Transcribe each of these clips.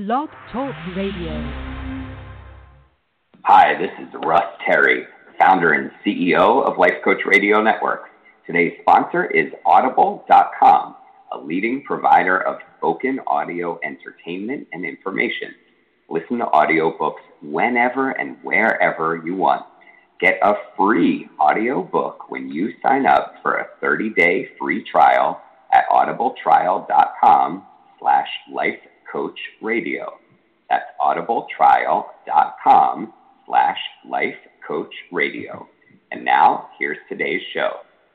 Blog Talk Radio. Hi, this is Russ Terry, founder and CEO of Life Coach Radio Network. Today's sponsor is Audible.com, a leading provider of spoken audio entertainment and information. Listen to audiobooks whenever and wherever you want. Get a free audiobook when you sign up for a 30-day free trial at audibletrial.com/lifecoachradio. That's audibletrial.com/lifecoachradio. And now, here's today's show.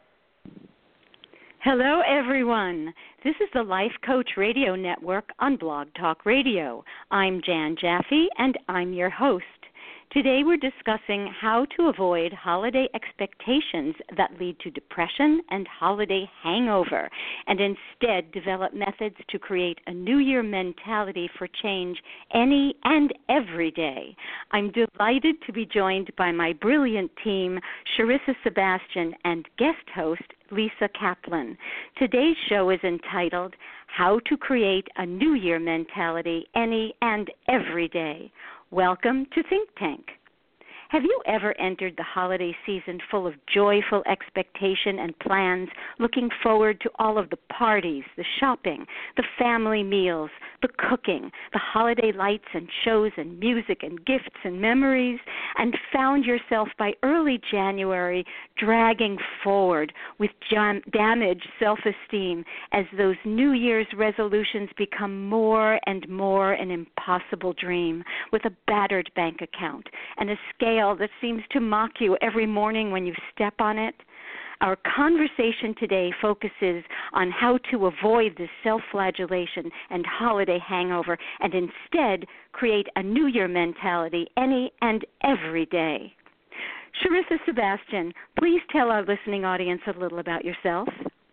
Hello, everyone. This is the Life Coach Radio Network on Blog Talk Radio. I'm Jan Jaffe, and I'm your host. Today we're discussing how to avoid holiday expectations that lead to depression and holiday hangover, and instead develop methods to create a New Year mentality for change any and every day. I'm delighted to be joined by my brilliant team, Sharissa Sebastian, and guest host, Lisa Kaplan. Today's show is entitled, How to Create a New Year Mentality Any and Every Day. Welcome to Think Tank. Have you ever entered the holiday season full of joyful expectation and plans, looking forward to all of the parties, the shopping, the family meals, the cooking, the holiday lights and shows and music and gifts and memories, and found yourself by early January dragging forward with damaged self-esteem as those New Year's resolutions become more and more an impossible dream, with a battered bank account and a scale that seems to mock you every morning when you step on it? Our conversation today focuses on how to avoid this self-flagellation and holiday hangover and instead create a New Year mentality any and every day. Sharissa Sebastian, please tell our listening audience a little about yourself.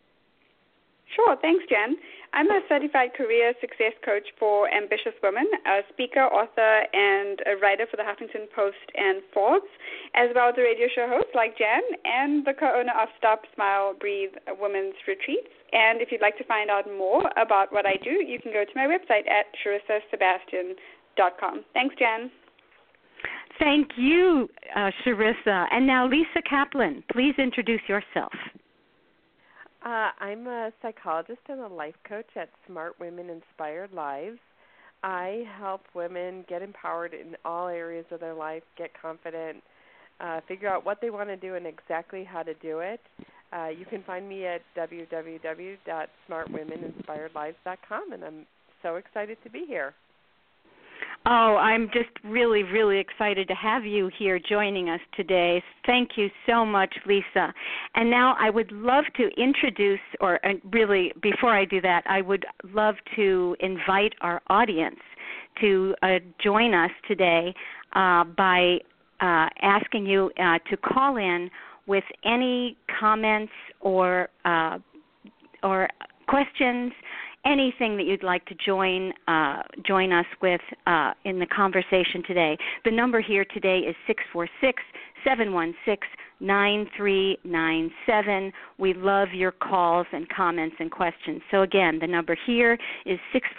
Sure. Thanks, Jen. I'm a certified career success coach for ambitious women, a speaker, author, and a writer for the Huffington Post and Forbes, as well as a radio show host like Jen, and the co-owner of Stop, Smile, Breathe Women's Retreats. And if you'd like to find out more about what I do, you can go to my website at SharissaSebastian.com. Thanks, Jen. Thank you, Sharissa. And now, Lisa Kaplan, please introduce yourself. I'm a psychologist and a life coach at Smart Women Inspired Lives. I help women get empowered in all areas of their life, get confident, figure out what they want to do and exactly how to do it. You can find me at www.smartwomeninspiredlives.com, and I'm so excited to be here. Oh, I'm just really, really excited to have you here joining us today. Thank you so much, Lisa. And now I would love to introduce, or really, before I do that, I would love to invite our audience to join us today by asking you to call in with any comments or questions, anything that you'd like to join us with in the conversation today. The number here today is 646-716-9397. We love your calls and comments and questions. So again, the number here is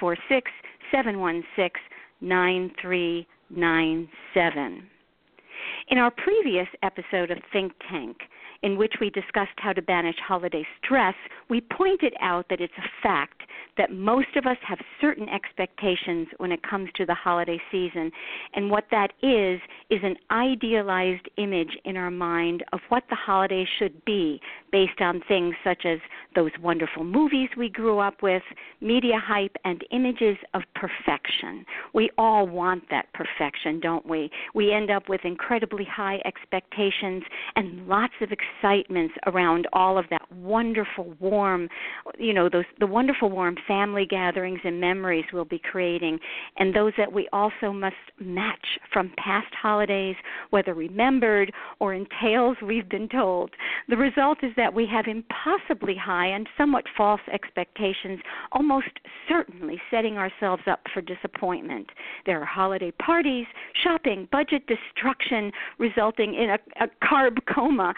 646-716-9397. In our previous episode of Think Tank, in which we discussed how to banish holiday stress, we pointed out that it's a fact that most of us have certain expectations when it comes to the holiday season, and what that is an idealized image in our mind of what the holidays should be based on things such as those wonderful movies we grew up with, media hype, and images of perfection. We all want that perfection, don't we? We end up with incredibly high expectations and lots of excitements around all of that wonderful, warm, the wonderful, warm family gatherings and memories we'll be creating, and those that we also must match from past holidays, whether remembered or in tales we've been told. The result is that we have impossibly high and somewhat false expectations, almost certainly setting ourselves up for disappointment. There are holiday parties, shopping, budget destruction, resulting in a carb coma,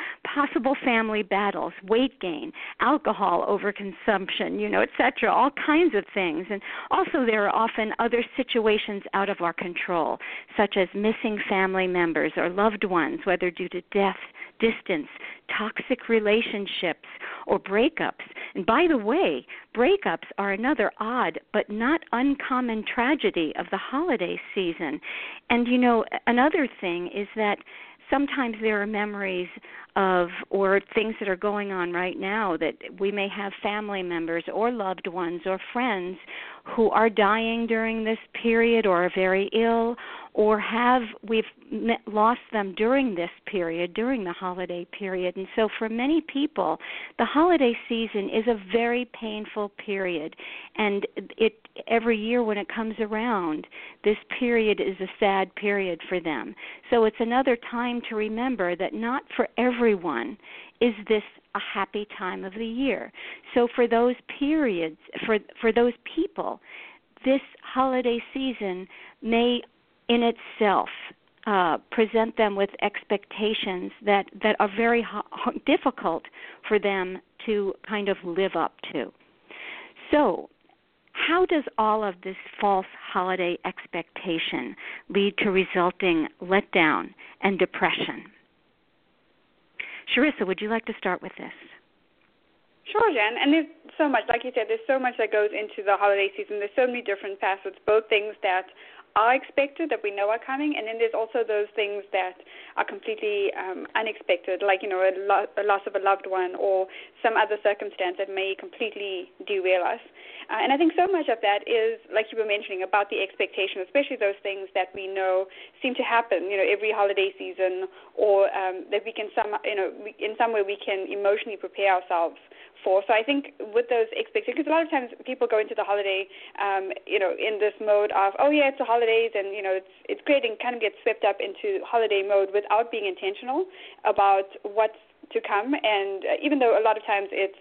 possible family battles, weight gain, alcohol overconsumption, et cetera, all kinds of things. And also there are often other situations out of our control, such as missing family members or loved ones, whether due to death, distance, toxic relationships, or breakups. And by the way, breakups are another odd but not uncommon tragedy of the holiday season. And, another thing is that sometimes there are memories of or things that are going on right now that we may have family members or loved ones or friends who are dying during this period or are very ill or we've lost them during this period, during the holiday period. And so for many people, the holiday season is a very painful period. And every year when it comes around, this period is a sad period for them. So it's another time to remember that not for everyone is this a happy time of the year. So for those periods, for those people, this holiday season may in itself present them with expectations that are very difficult for them to kind of live up to. So how does all of this false holiday expectation lead to resulting letdown and depression? Sharissa, would you like to start with this? Sure, Jen. And there's so much, like you said, there's so much that goes into the holiday season. There's so many different facets, both things that are expected, that we know are coming, and then there's also those things that are completely unexpected, like, a loss of a loved one or some other circumstance that may completely derail us. And I think so much of that is, like you were mentioning, about the expectation, especially those things that we know seem to happen, every holiday season, or that we can in some way we can emotionally prepare ourselves for. So I think with those expectations, because a lot of times people go into the holiday, in this mode of, oh yeah, it's the holidays, and it's great, and kind of get swept up into holiday mode without being intentional about what's to come. And even though a lot of times it's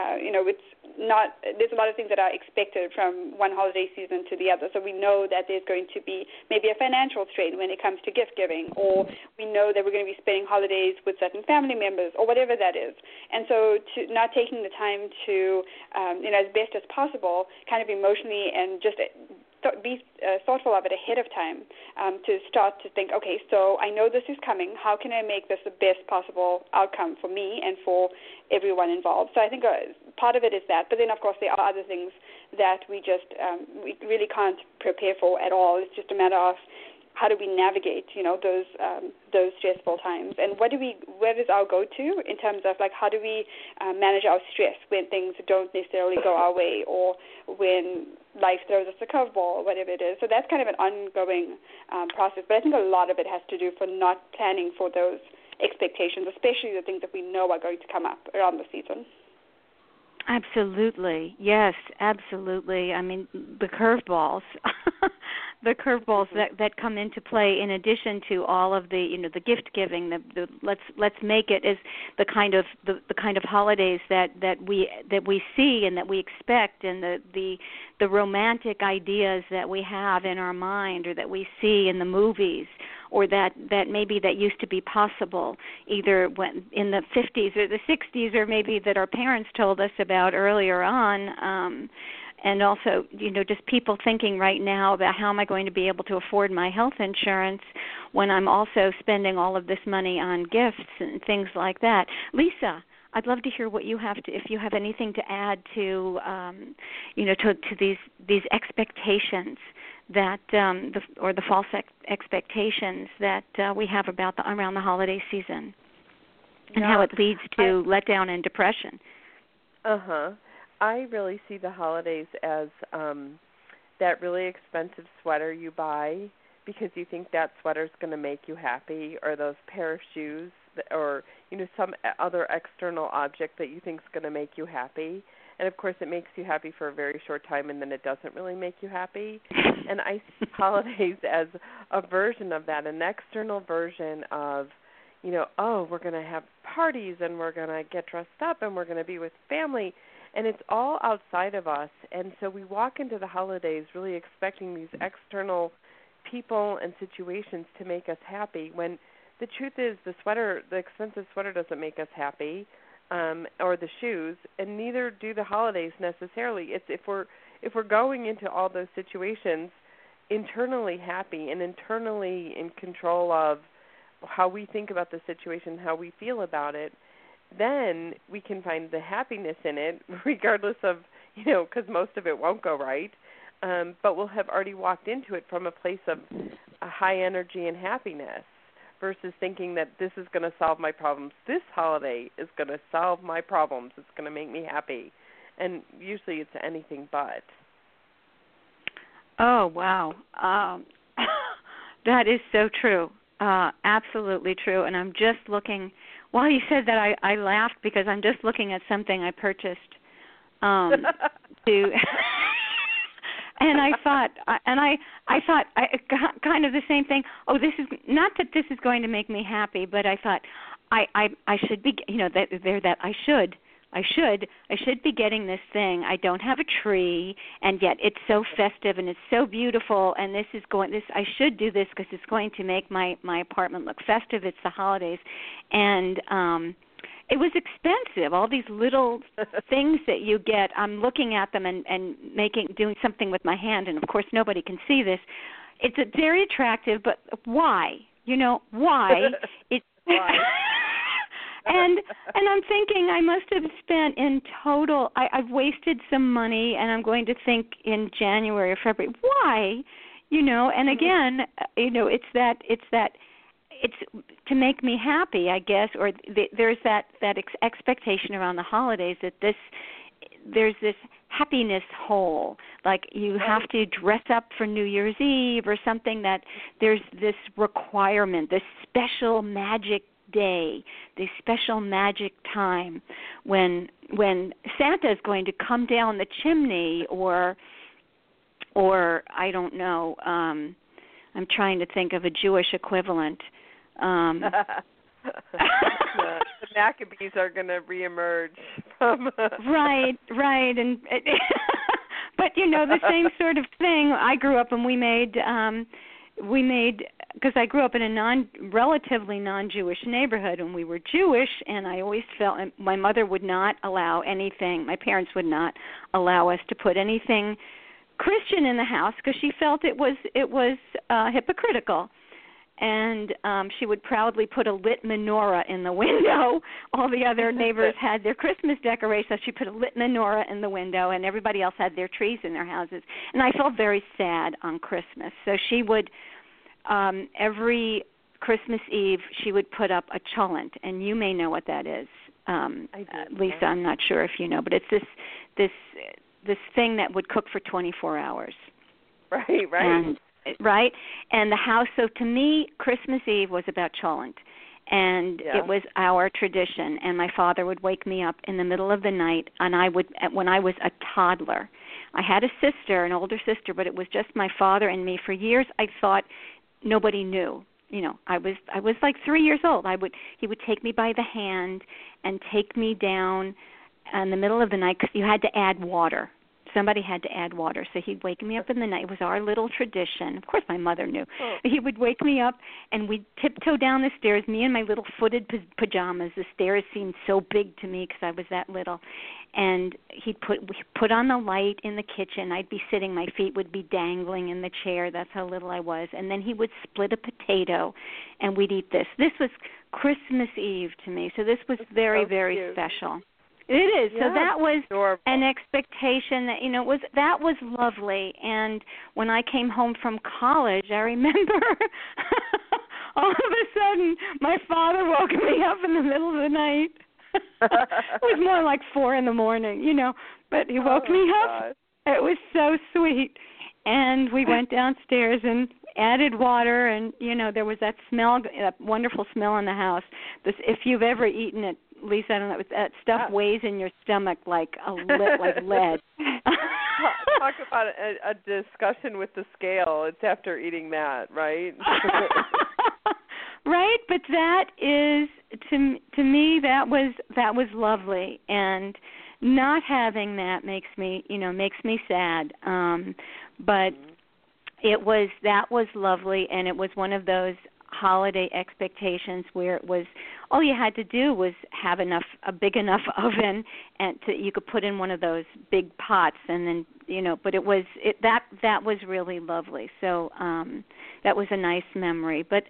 not, there's a lot of things that are expected from one holiday season to the other. So we know that there's going to be maybe a financial strain when it comes to gift giving, or we know that we're going to be spending holidays with certain family members, or whatever that is. And so not taking the time to, as best as possible, kind of emotionally and just be thoughtful of it ahead of time, to start to think, okay, so I know this is coming. How can I make this the best possible outcome for me and for everyone involved? So I think part of it is that. But then, of course, there are other things that we just we really can't prepare for at all. It's just a matter of how do we navigate, those stressful times, and where does our go-to in terms of, like, how do we manage our stress when things don't necessarily go our way, or when life throws us a curveball, or whatever it is. So that's kind of an ongoing process. But I think a lot of it has to do for not planning for those expectations, especially the things that we know are going to come up around the season. Absolutely. Yes, absolutely. I mean, the curveballs. The curveballs that come into play, in addition to all of the the gift giving, the let's make it is the kind of holidays that we see and that we expect, and the romantic ideas that we have in our mind, or that we see in the movies, or that maybe that used to be possible either when in the 50s or the 60s, or maybe that our parents told us about earlier on. And also, just people thinking right now about how am I going to be able to afford my health insurance when I'm also spending all of this money on gifts and things like that. Lisa, I'd love to hear what you have if you have anything to add to, to these expectations that, the false expectations that we have around the holiday season, and how it leads to letdown and depression. I really see the holidays as that really expensive sweater you buy because you think that sweater's going to make you happy, or those pair of shoes, or some other external object that you think is going to make you happy. And of course, it makes you happy for a very short time, and then it doesn't really make you happy. And I see holidays as a version of that, an external version of, we're going to have parties, and we're going to get dressed up, and we're going to be with family. And it's all outside of us. And so we walk into the holidays really expecting these external people and situations to make us happy, when the truth is the expensive sweater doesn't make us happy, or the shoes, and neither do the holidays necessarily. It's if we're going into all those situations internally happy and internally in control of how we think about the situation, how we feel about it, then we can find the happiness in it, regardless of, because most of it won't go right. But we'll have already walked into it from a place of a high energy and happiness versus thinking that this is going to solve my problems. This holiday is going to solve my problems. It's going to make me happy. And usually it's anything but. Oh, wow. That is so true. Absolutely true. And I'm just looking, while you said that, I laughed because I'm just looking at something I purchased to... And I thought kind of the same thing. Oh, this is not that this is going to make me happy, but I thought I should be, I should be getting this thing. I don't have a tree, and yet it's so festive and it's so beautiful. And I should do this because it's going to make my apartment look festive. It's the holidays, and it was expensive. All these little things that you get, I'm looking at them and doing something with my hand, and of course nobody can see this. It's very attractive, but why? Why? It's why? and I'm thinking I must have spent in total. I've wasted some money, and I'm going to think in January or February. Why? And again, it's to make me happy, I guess, or there's that expectation around the holidays that there's this happiness hole, like you have to dress up for New Year's Eve or something, that there's this requirement, this special magic day, this special magic time when Santa is going to come down the chimney, or I don't know, I'm trying to think of a Jewish equivalent. The Maccabees are going to reemerge from right, and but the same sort of thing. I grew up and we made because I grew up in a relatively non-Jewish neighborhood, and we were Jewish, and I always felt my mother would not allow anything. My parents would not allow us to put anything Christian in the house because she felt it was hypocritical. And she would proudly put a lit menorah in the window. All the other neighbors had their Christmas decorations, so she put a lit menorah in the window, and everybody else had their trees in their houses. And I felt very sad on Christmas. So she would, every Christmas Eve, she would put up a cholent, and you may know what that is. Lisa, I'm not sure if you know, but it's this thing that would cook for 24 hours. Right. And the house, so to me, Christmas Eve was about cholent, and it was our tradition, and my father would wake me up in the middle of the night, and when I was a toddler. I had a sister, an older sister, but it was just my father and me. For years, I thought nobody knew. I was like 3 years old. He would take me by the hand and take me down in the middle of the night because you had to add water. Somebody had to add water, so he'd wake me up in the night. It was our little tradition. Of course, my mother knew. Oh. He would wake me up, and we'd tiptoe down the stairs, me in my little footed pajamas. The stairs seemed so big to me because I was that little. And he'd put on the light in the kitchen. I'd be sitting. My feet would be dangling in the chair. That's how little I was. And then he would split a potato, and we'd eat this. This was Christmas Eve to me, so this was very, very special. It is. Yeah, so that was adorable. An expectation that that was lovely. And when I came home from college, I remember all of a sudden my father woke me up in the middle of the night. It was more like 4 a.m, but he woke me up. God. It was so sweet. And we went downstairs and added water, and there was that smell, that wonderful smell in the house. If you've ever eaten it, Lisa, I don't know, that stuff weighs in your stomach like lead. Talk about a discussion with the scale. It's after eating that, right? Right, but that is to me that was lovely, and not having that makes me sad. But that was lovely, and it was one of those holiday expectations where it was all you had to do was have a big enough oven and you could put in one of those big pots, and then but that was really lovely. So that was a nice memory. But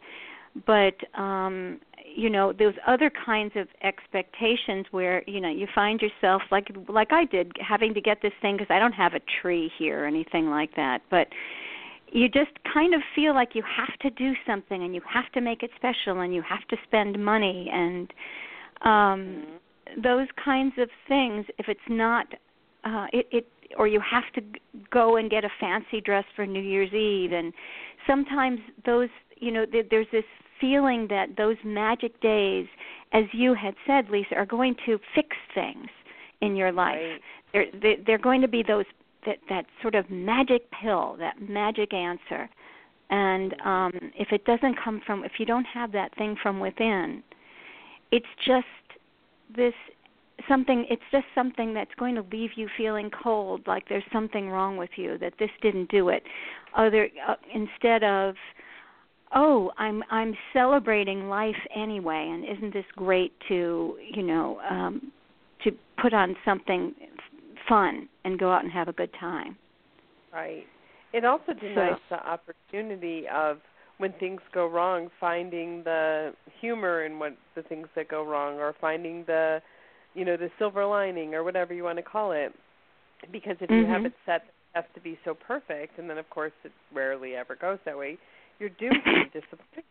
those other kinds of expectations where you find yourself like I did, having to get this thing because I don't have a tree here or anything like that, but you just kind of feel like you have to do something and you have to make it special and you have to spend money and those kinds of things. If it's not or you have to go and get a fancy dress for New Year's Eve, and sometimes those there's this feeling that those magic days, as you had said, Lisa, are going to fix things in your life. Right. They're going to be those that sort of magic pill, that magic answer. And if it doesn't come from, if you don't have that thing from within, it's just something that's going to leave you feeling cold, like there's something wrong with you, that this didn't do it. Instead of, I'm celebrating life anyway, and isn't this great to to put on something fun and go out and have a good time. Right. It also denies the opportunity of, when things go wrong, finding the humor in the things that go wrong, or finding the silver lining, or whatever you want to call it. Because if you have it set, it has to be so perfect, and then of course it rarely ever goes that way, you're doomed to be disappointed.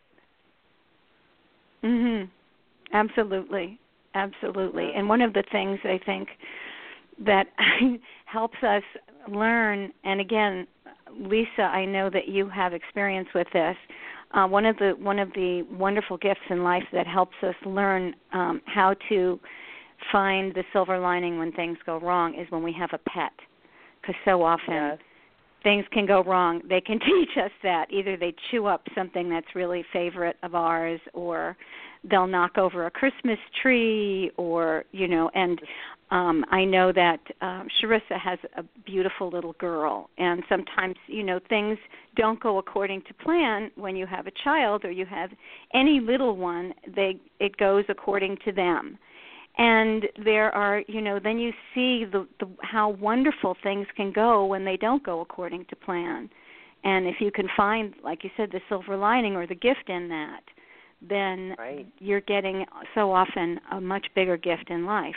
Absolutely. And one of the things I think that helps us learn, and again, Lisa, I know that you have experience with this. One of the wonderful gifts in life that helps us learn how to find the silver lining when things go wrong is when we have a pet, because so often things can go wrong. They can teach us that. Either they chew up something that's really favorite of ours, or they'll knock over a Christmas tree, or, and I know that Sharissa has a beautiful little girl, and sometimes, things don't go according to plan when you have a child or you have any little one. It goes according to them. And there are, then you see how wonderful things can go when they don't go according to plan. And if you can find, like you said, the silver lining or the gift in that, then you're getting so often a much bigger gift in life.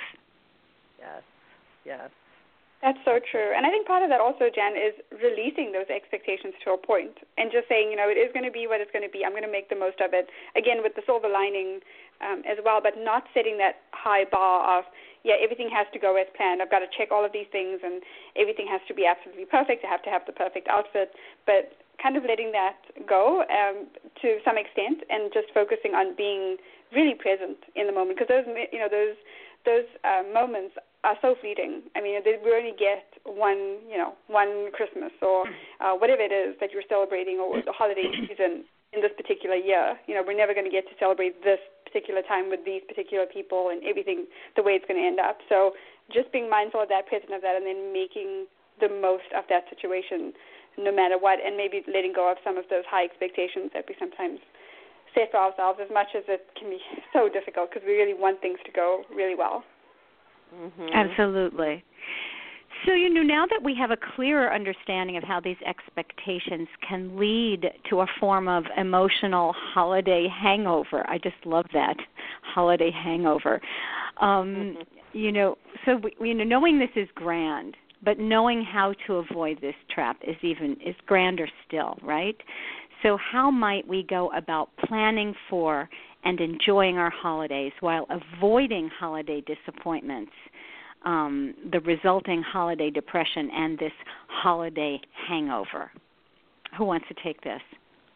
Yes. That's so true. And I think part of that also, Jan, is releasing those expectations to a point and just saying, it is going to be what it's going to be. I'm going to make the most of it. Again, with the silver lining as well, but not setting that high bar of, everything has to go as planned. I've got to check all of these things and everything has to be absolutely perfect. I have to have the perfect outfit. But kind of letting that go to some extent and just focusing on being really present in the moment, because those moments are so fleeting. I mean, we only get one Christmas or whatever it is that you're celebrating, or the holiday season in this particular year. We're never going to get to celebrate this particular time with these particular people and everything the way it's going to end up. So just being mindful of that, present of that, and then making the most of that situation no matter what, and maybe letting go of some of those high expectations that we sometimes set for ourselves, as much as it can be so difficult because we really want things to go really well. Absolutely. So, now that we have a clearer understanding of how these expectations can lead to a form of emotional holiday hangover, I just love that, holiday hangover. So, knowing this is grand, but knowing how to avoid this trap is grander still, right? So how might we go about planning for and enjoying our holidays while avoiding holiday disappointments, the resulting holiday depression, and this holiday hangover? Who wants to take this?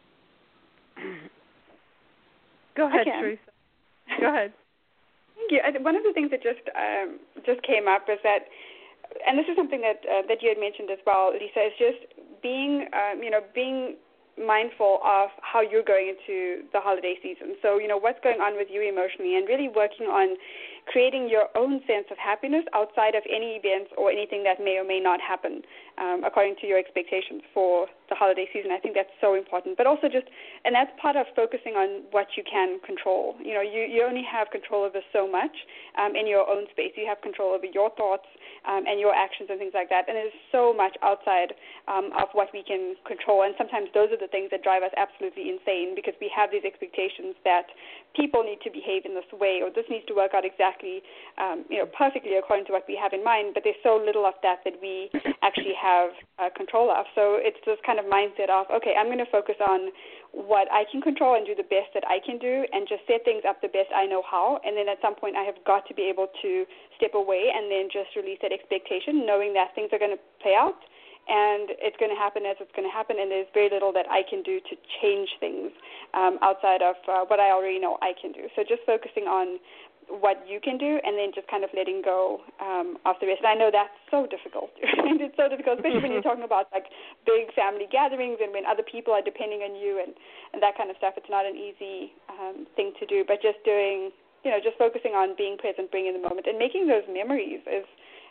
Go ahead, Teresa. Go ahead. Thank you. One of the things that just came up is that, and this is something that you had mentioned as well, Lisa, is just being mindful of how you're going into the holiday season. So, what's going on with you emotionally, and really working on creating your own sense of happiness outside of any events or anything that may or may not happen according to your expectations for the holiday season. I think that's so important. But also and that's part of focusing on what you can control. You know, you only have control over so much in your own space. You have control over your thoughts and your actions and things like that. And there's so much outside of what we can control. And sometimes those are the things that drive us absolutely insane, because we have these expectations that people need to behave in this way, or this needs to work out exactly, perfectly according to what we have in mind. But there's so little of that we actually have control of. So it's this kind of mindset of, okay, I'm going to focus on what I can control and do the best that I can do, and just set things up the best I know how. And then at some point I have got to be able to step away and then just release that expectation, knowing that things are going to play out and it's going to happen as it's going to happen, and there's very little that I can do to change things outside of what I already know I can do. So just focusing on what you can do, and then just kind of letting go of the rest. And I know that's so difficult. It's so difficult, especially when you're talking about like big family gatherings and when other people are depending on you and that kind of stuff. It's not an easy thing to do, but just doing, just focusing on being present, being in the moment, and making those memories is,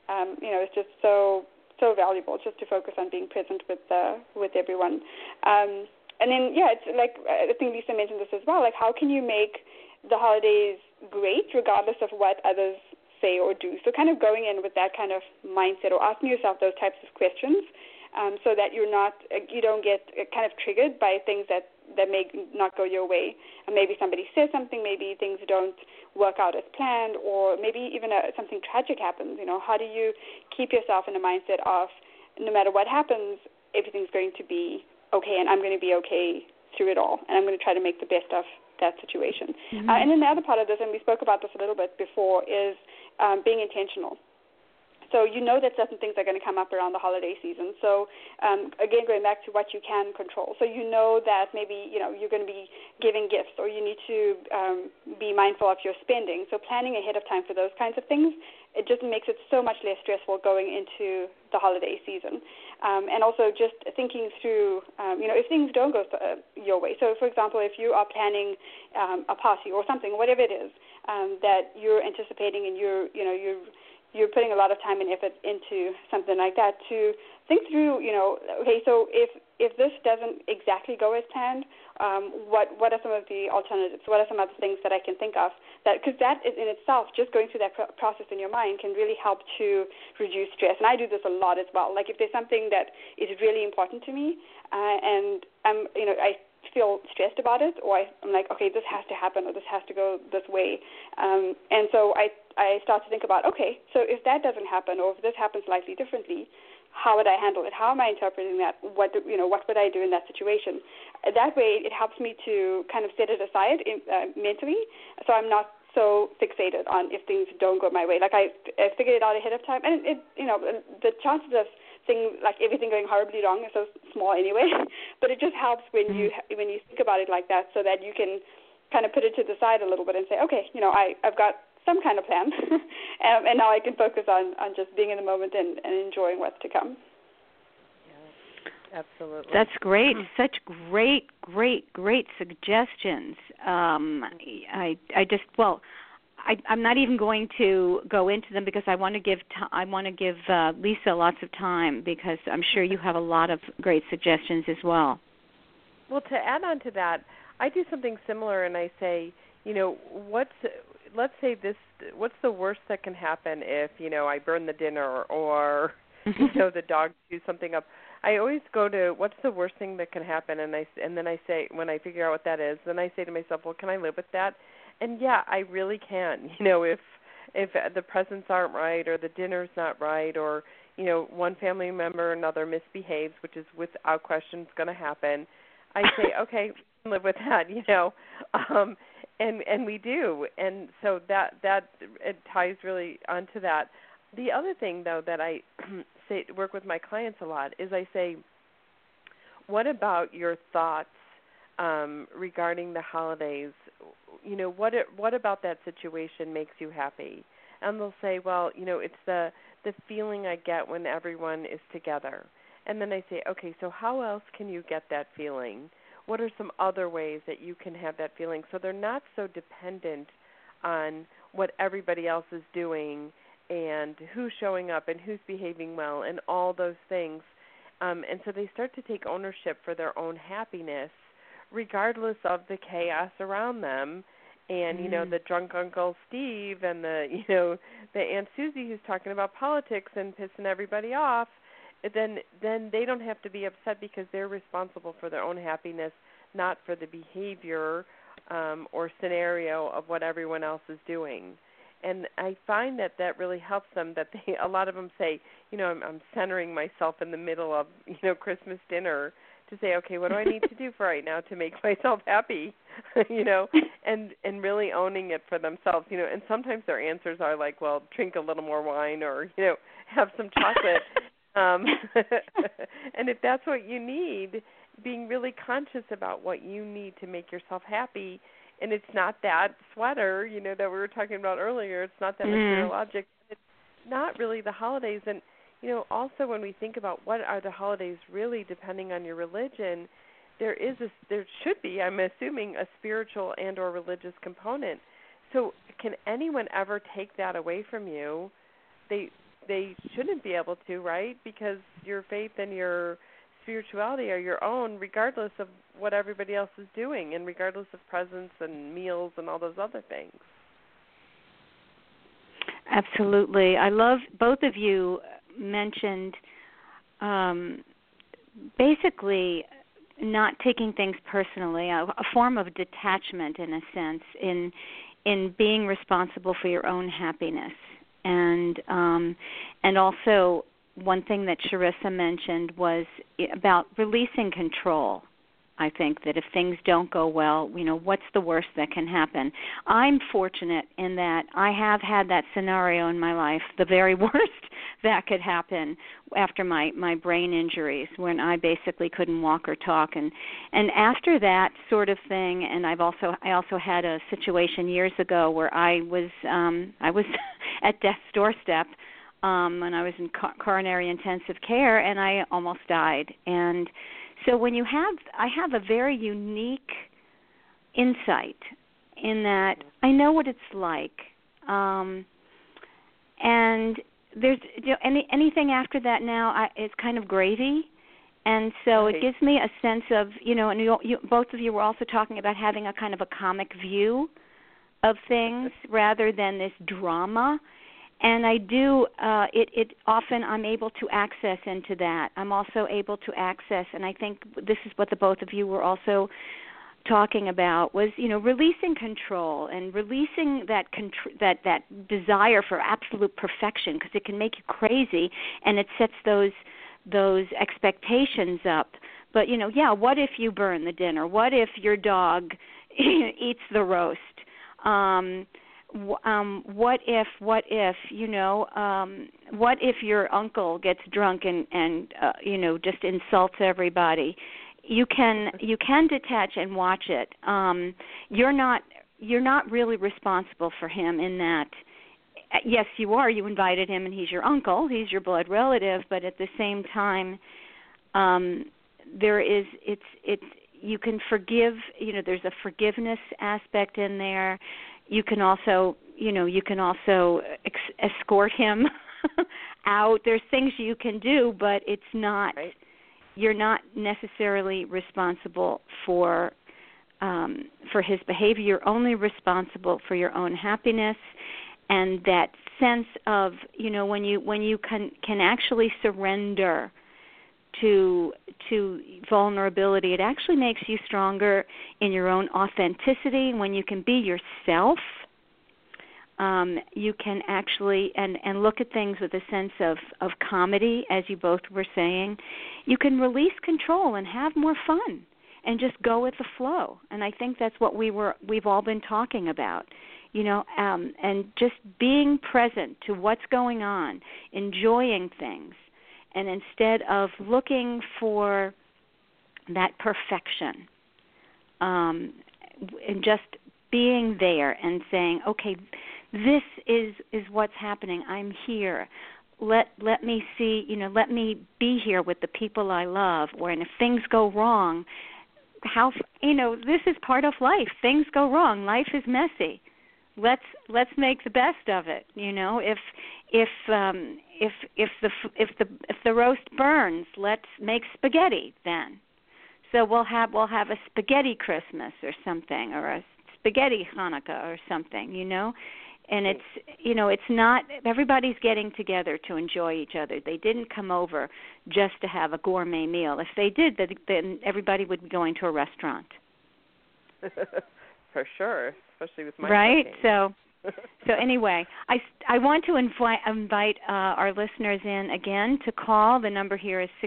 it's just so valuable, just to focus on being present with everyone. And then, it's like, I think Lisa mentioned this as well, like how can you make the holidays great regardless of what others say or do? So kind of going in with that kind of mindset, or asking yourself those types of questions, so that you don't get kind of triggered by things that may not go your way. And maybe somebody says something, maybe things don't work out as planned, or maybe even something tragic happens. How do you keep yourself in a mindset of, no matter what happens, everything's going to be okay, and I'm going to be okay through it all, and I'm going to try to make the best of that situation. Mm-hmm. And then the other part of this, and we spoke about this a little bit before, is being intentional. So you know that certain things are going to come up around the holiday season. So, again, going back to what you can control. So you know that maybe, you're going to be giving gifts, or you need to be mindful of your spending. So planning ahead of time for those kinds of things, it just makes it so much less stressful going into the holiday season. And also just thinking through, if things don't go your way. So, for example, if you are planning a party or something, whatever it is that you're anticipating, and you're putting a lot of time and effort into something like that, to think through, okay, so if this doesn't exactly go as planned, what are some of the alternatives? What are some other things that I can think of? Because that is in itself, just going through that process in your mind can really help to reduce stress. And I do this a lot as well. Like if there's something that is really important to me, and I feel stressed about it, or I'm like, okay, this has to happen, or this has to go this way. And so I start to think about, okay, so if that doesn't happen, or if this happens slightly differently, how would I handle it? How am I interpreting that? What would I do in that situation? That way, it helps me to kind of set it aside mentally, so I'm not so fixated on if things don't go my way. Like I figured it out ahead of time, and the chances of like everything going horribly wrong is so small anyway. But it just helps when you think about it like that, so that you can kind of put it to the side a little bit and say, okay, I've got some kind of plan, and now I can focus on just being in the moment and enjoying what's to come. Yeah, absolutely. That's great. Such great suggestions. I'm not even going to go into them, because I want to give Lisa lots of time, because I'm sure you have a lot of great suggestions as well. Well, to add on to that, I do something similar, and I say, let's say what's the worst that can happen if, I burn the dinner, or, the dog chews something up. I always go to what's the worst thing that can happen, and then I say, when I figure out what that is, then I say to myself, well, can I live with that? And yeah, I really can. If the presents aren't right, or the dinner's not right, or one family member or another misbehaves, which is without question going to happen, I say, okay, we can live with that. And we do. And so that it ties really onto that. The other thing, though, that I work with my clients a lot is I say, what about your thoughts regarding the holidays? What about that situation makes you happy? And they'll say, well, it's the feeling I get when everyone is together. And then I say, okay, so how else can you get that feeling? What are some other ways that you can have that feeling? So they're not so dependent on what everybody else is doing and who's showing up and who's behaving well and all those things. And so they start to take ownership for their own happiness, regardless of the chaos around them. And, the drunk Uncle Steve and the Aunt Susie who's talking about politics and pissing everybody off, then they don't have to be upset because they're responsible for their own happiness, not for the behavior or scenario of what everyone else is doing. And I find that really helps them, that a lot of them say, I'm centering myself in the middle of, Christmas dinner to say, okay, what do I need to do for right now to make myself happy, and really owning it for themselves, and sometimes their answers are like, well, drink a little more wine or, have some chocolate. And if that's what you need, being really conscious about what you need to make yourself happy. And it's not that sweater, that we were talking about earlier. It's not that material object. It's not really the holidays. And, also when we think about what are the holidays really, depending on your religion, there should be, I'm assuming, a spiritual and or religious component. So can anyone ever take that away from you? They shouldn't be able to, right? Because your faith and your spirituality are your own, regardless of what everybody else is doing and regardless of presents and meals and all those other things. Absolutely. I love both of you mentioned basically not taking things personally, a form of detachment in a sense, in being responsible for your own happiness. And also one thing that Charissa mentioned was about releasing control. I think that if things don't go well, what's the worst that can happen? I'm fortunate in that I have had that scenario in my life, the very worst that could happen after my brain injuries, when I basically couldn't walk or talk. And after that sort of thing, and I also had a situation years ago where I was at death's doorstep when I was in coronary intensive care, and I almost died. And so I have a very unique insight in that I know what it's like, and there's anything after that now it's kind of gravy, and so it gives me a sense of and both of you were also talking about having a kind of a comic view of things rather than this drama. And I do, it often I'm able to access into that. I'm also able to access, and I think this is what the both of you were also talking about, was, releasing control and releasing that desire for absolute perfection, because it can make you crazy and it sets those expectations up. But, what if you burn the dinner? What if your dog eats the roast? What if your uncle gets drunk and just insults everybody? You can detach and watch it. You're not really responsible for him in that. Yes, you are. You invited him, and he's your uncle. He's your blood relative. But at the same time, you can forgive. There's a forgiveness aspect in there. You can also escort him out. There's things you can do, but it's not. Right. You're not necessarily responsible for his behavior. You're only responsible for your own happiness, and that sense of when you can actually surrender to vulnerability, it actually makes you stronger in your own authenticity. When you can be yourself, you can actually and look at things with a sense of comedy, as you both were saying. You can release control and have more fun and just go with the flow. And I think that's what we've all been talking about, and just being present to what's going on, enjoying things. And instead of looking for that perfection, and just being there and saying, okay, this is what's happening. I'm here. Let me see, let me be here with the people I love. And if things go wrong, this is part of life. Things go wrong. Life is messy. let's make the best of it. If the roast burns, let's make spaghetti then. So we'll have a spaghetti Christmas or something, or a spaghetti Hanukkah or something, And it's not, everybody's getting together to enjoy each other. They didn't come over just to have a gourmet meal. If they did, then everybody would be going to a restaurant. For sure, especially with my right. cooking. So anyway, I want to invite our listeners in again to call. The number here is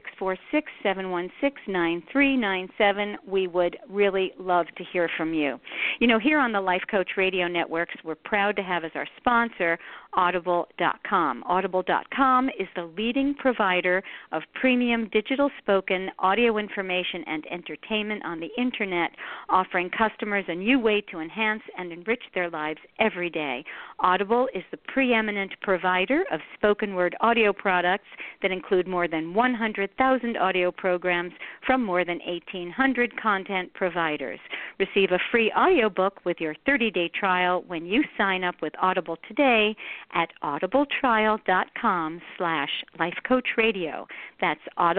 646-716-9397. We would really love to hear from you. Here on the Life Coach Radio Networks, we're proud to have as our sponsor Audible.com. Audible.com is the leading provider of premium digital spoken audio information and entertainment on the Internet, offering customers a new way to enhance and enrich their lives every day. Audible is the preeminent provider of spoken word audio products that include more than 100,000 audio programs from more than 1,800 content providers. Receive a free audiobook with your 30-day trial when you sign up with Audible today at audibletrial.com/lifecoachradio. That's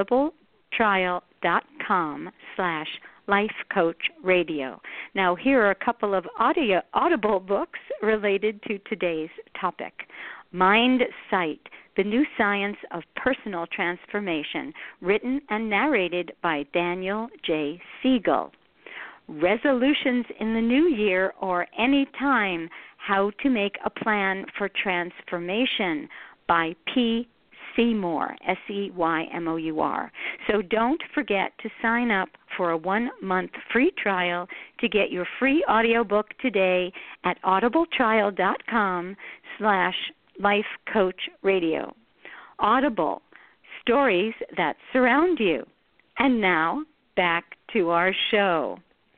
audibletrial.com/lifecoachradio. Now, here are a couple of Audible books related to today's topic. Mind Sight, The New Science of Personal Transformation, written and narrated by Daniel J. Siegel. Resolutions in the New Year or Any Time, How to Make a Plan for Transformation by P. Seymour, Seymour. So don't forget to sign up for a 1-month free trial to get your free audiobook today at audibletrial.com/lifecoachradio. Audible, stories that surround you. And now, back to our show.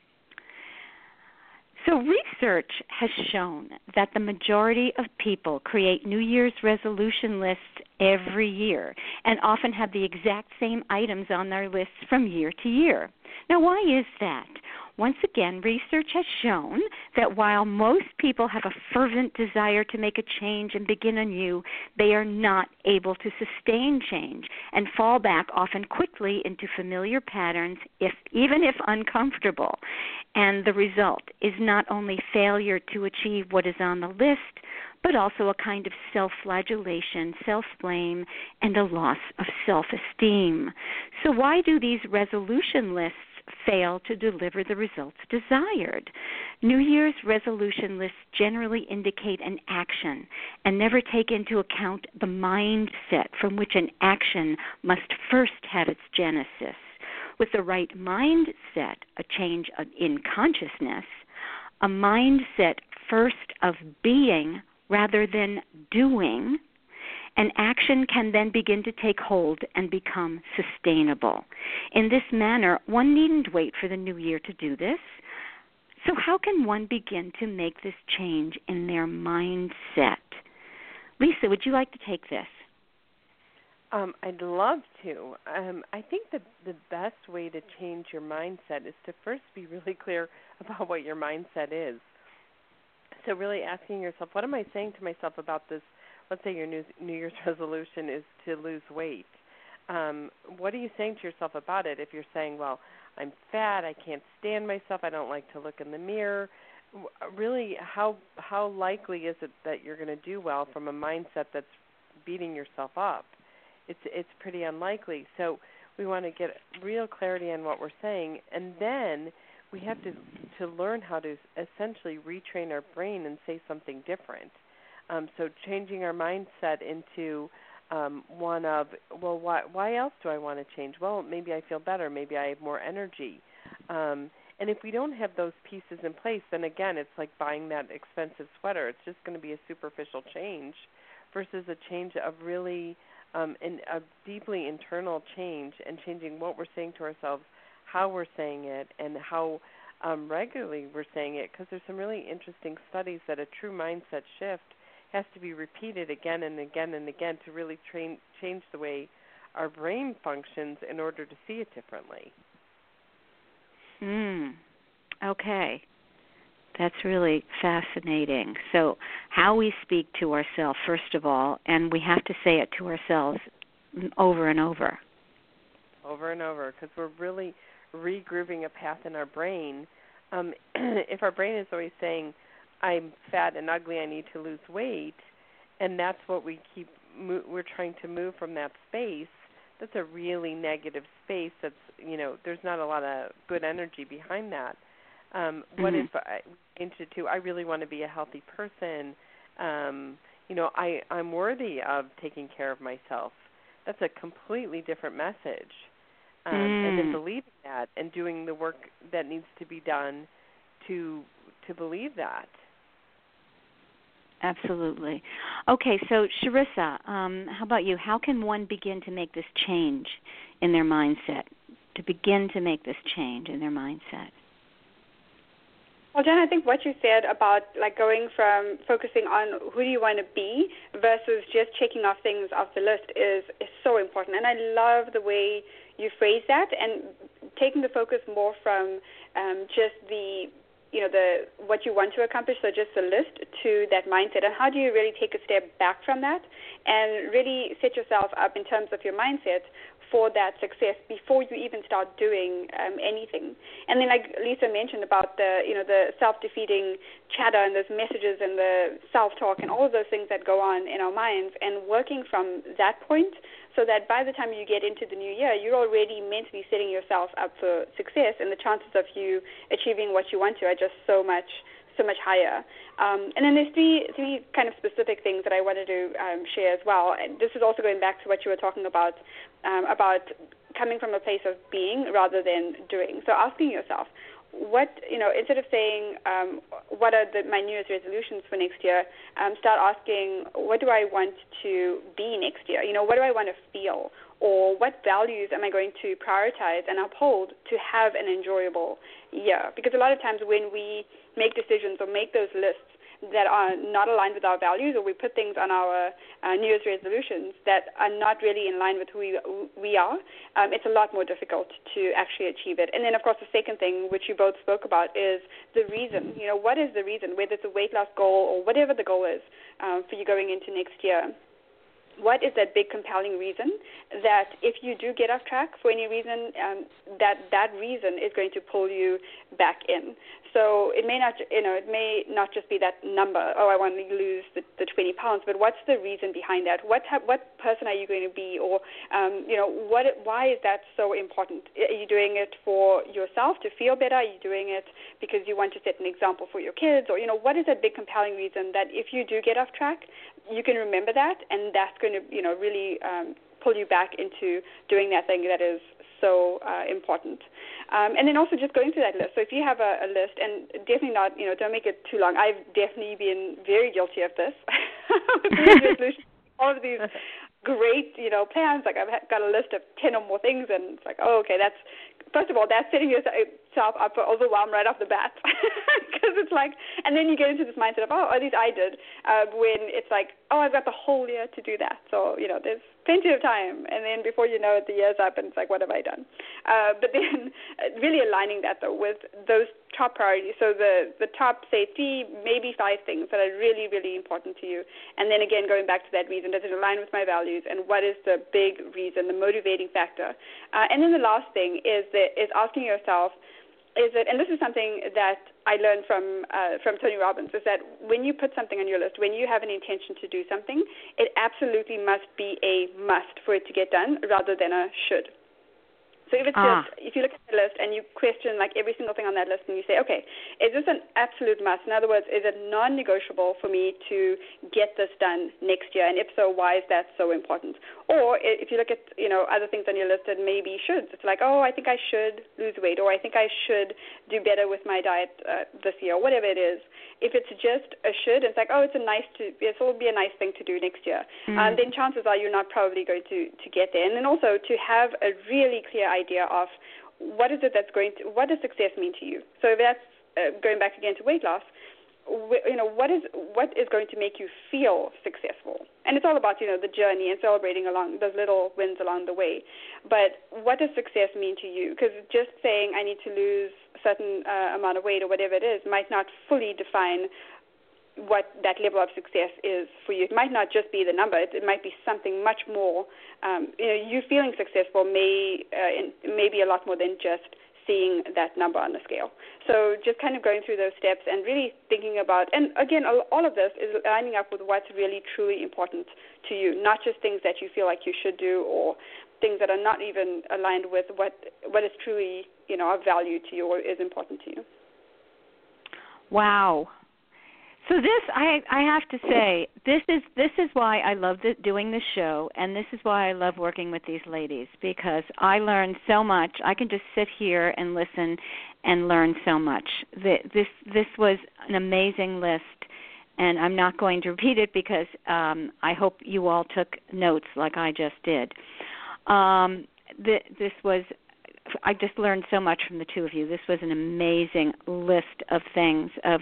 So research has shown that the majority of people create New Year's resolution lists every year and often have the exact same items on their lists from year to year. Now, why is that? Once again, research has shown that while most people have a fervent desire to make a change and begin anew, they are not able to sustain change and fall back often quickly into familiar patterns, even if uncomfortable. And the result is not only failure to achieve what is on the list, but also a kind of self-flagellation, self-blame, and a loss of self-esteem. So why do these resolution lists fail to deliver the results desired? New Year's resolution lists generally indicate an action and never take into account the mindset from which an action must first have its genesis. With the right mindset, a change in consciousness, a mindset first of being rather than doing, an action can then begin to take hold and become sustainable. In this manner, one needn't wait for the new year to do this. So how can one begin to make this change in their mindset? Lisa, would you like to take this? I'd love to. I think the best way to change your mindset is to first be really clear about what your mindset is. So really asking yourself, what am I saying to myself about this? Let's say your New Year's resolution is to lose weight. What are you saying to yourself about it? If you're saying, well, I'm fat, I can't stand myself, I don't like to look in the mirror, really how likely is it that you're going to do well from a mindset that's beating yourself up? It's pretty unlikely. So we want to get real clarity on what we're saying, and then we have to learn how to essentially retrain our brain and say something different. So changing our mindset into one of, well, why else do I want to change? Well, maybe I feel better. Maybe I have more energy. And if we don't have those pieces in place, then again, it's like buying that expensive sweater. It's just going to be a superficial change versus a change of really a deeply internal change and changing what we're saying to ourselves, how we're saying it, and how regularly we're saying it. Because there's some really interesting studies that a true mindset shift has to be repeated again and again and again to really change the way our brain functions in order to see it differently. Okay. That's really fascinating. So how we speak to ourselves, first of all, and we have to say it to ourselves over and over. Over and over, because we're really regrouping a path in our brain. If our brain is always saying, I'm fat and ugly, I need to lose weight, and that's what we keep, we're trying to move from that space, that's a really negative space. That's, there's not a lot of good energy behind that. What if I really want to be a healthy person? I'm worthy of taking care of myself. That's a completely different message. And then believing that and doing the work that needs to be done to believe that. Absolutely. Okay, so Charissa, how about you? How can one begin to make this change in their mindset, to begin to make this change in their mindset? Well, Jen, I think what you said about going from focusing on who do you want to be versus just checking off things off the list is so important. And I love the way you phrase that and taking the focus more from just the what you want to accomplish, so just the list, to that mindset. And how do you really take a step back from that and really set yourself up in terms of your mindset for that success before you even start doing anything. And then, like Lisa mentioned about the self-defeating chatter and those messages and the self-talk and all of those things that go on in our minds, and working from that point so that by the time you get into the new year, you're already mentally setting yourself up for success, and the chances of you achieving what you want to are just so much higher. And then there's three kind of specific things that I wanted to share as well. And this is also going back to what you were talking about coming from a place of being rather than doing. So asking yourself, instead of saying, what are my New Year's resolutions for next year, start asking, what do I want to be next year? What do I want to feel? Or what values am I going to prioritize and uphold to have an enjoyable year? Because a lot of times when we make decisions or make those lists that are not aligned with our values, or we put things on our New Year's resolutions that are not really in line with who we are, it's a lot more difficult to actually achieve it. And then, of course, the second thing, which you both spoke about, is the reason. What is the reason, whether it's a weight loss goal or whatever the goal is for you going into next year? What is that big compelling reason that if you do get off track for any reason, that reason is going to pull you back in? So it may not just be that number, I want to lose the 20 pounds, but what's the reason behind that? What person are you going to be, or why is that so important? Are you doing it for yourself to feel better? Are you doing it because you want to set an example for your kids? Or what is that big compelling reason that if you do get off track, you can remember that, and that's going to really pull you back into doing that thing that is so important. And then also just going through that list. So if you have a list, and definitely not, don't make it too long. I've definitely been very guilty of this. All of these great, plans. Like I've got a list of 10 or more things, and it's like, that's, first of all, that's setting yourself up for overwhelm right off the bat. Because it's like, and then you get into this mindset of, at least I did, when it's like, I've got the whole year to do that. So, there's plenty of time. And then before you know it, the year's up, and it's like, what have I done? But then really aligning that, though, with those top priorities. So the top, say, 3, maybe 5 things that are really, really important to you. And then, again, going back to that reason, does it align with my values? And what is the big reason, the motivating factor? And then the last thing is asking yourself, and this is something that I learned from Tony Robbins, is that when you put something on your list, when you have an intention to do something, it absolutely must be a must for it to get done rather than a should. So if it's if you look at the list and you question every single thing on that list and you say, okay, is this an absolute must? In other words, is it non-negotiable for me to get this done next year? And if so, why is that so important? Or if you look at, other things on your list that maybe shoulds, it's like, I think I should lose weight, or I think I should do better with my diet this year, or whatever it is. If it's just a should, it's like, it will be a nice thing to do next year. Then chances are you're not probably going to get there. And then also to have a really clear idea of what does success mean to you? So if that's going back again to weight loss, what is going to make you feel successful? And it's all about, the journey and celebrating along those little wins along the way. But what does success mean to you? Because just saying I need to lose a certain amount of weight or whatever it is might not fully define what that level of success is for you. It might not just be the number. It might be something much more. You feeling successful may be a lot more than just seeing that number on the scale. So just kind of going through those steps and really thinking about, and again, all of this is lining up with what's really truly important to you, not just things that you feel like you should do or things that are not even aligned with what is truly, of value to you or is important to you. Wow. So this, I have to say, this is why I love doing this show, and this is why I love working with these ladies, because I learn so much. I can just sit here and listen and learn so much. This was an amazing list, and I'm not going to repeat it because I hope you all took notes like I just did. This was. I just learned so much from the two of you. This was an amazing list of things of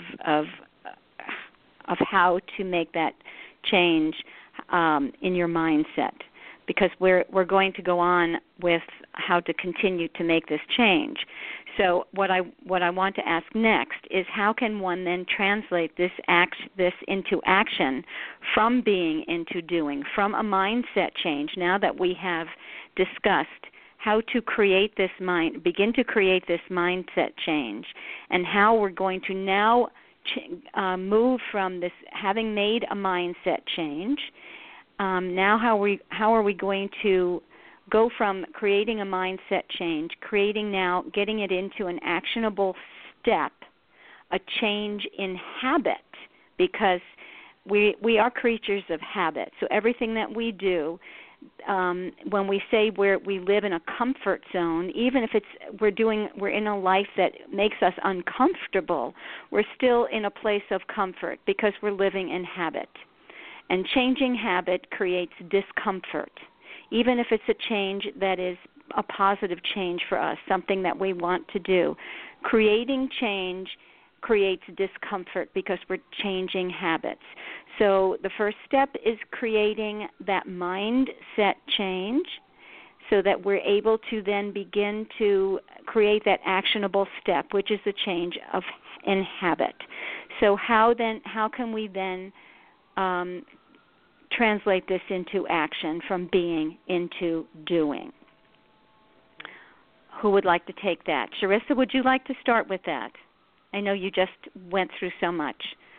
how to make that change in your mindset, because we're going to go on with how to continue to make this change. So what I want to ask next is, how can one then translate this into action, from being into doing, from a mindset change? Now that we have discussed how to begin to create this mindset change, and how we're going to now move from this having made a mindset change. Now how are we going to go from creating a mindset change, getting it into an actionable step, a change in habit, because we are creatures of habit. So everything that we do, when we say we live in a comfort zone, even if we're in a life that makes us uncomfortable, we're still in a place of comfort because we're living in habit. And changing habit creates discomfort, even if it's a change that is a positive change for us, something that we want to do. Creating change creates discomfort because we're changing habits. So the first step is creating that mindset change so that we're able to then begin to create that actionable step, which is the change in habit. So how can we then translate this into action, from being into doing? Who would like to take that? Sharissa, would you like to start with that? I know you just went through so much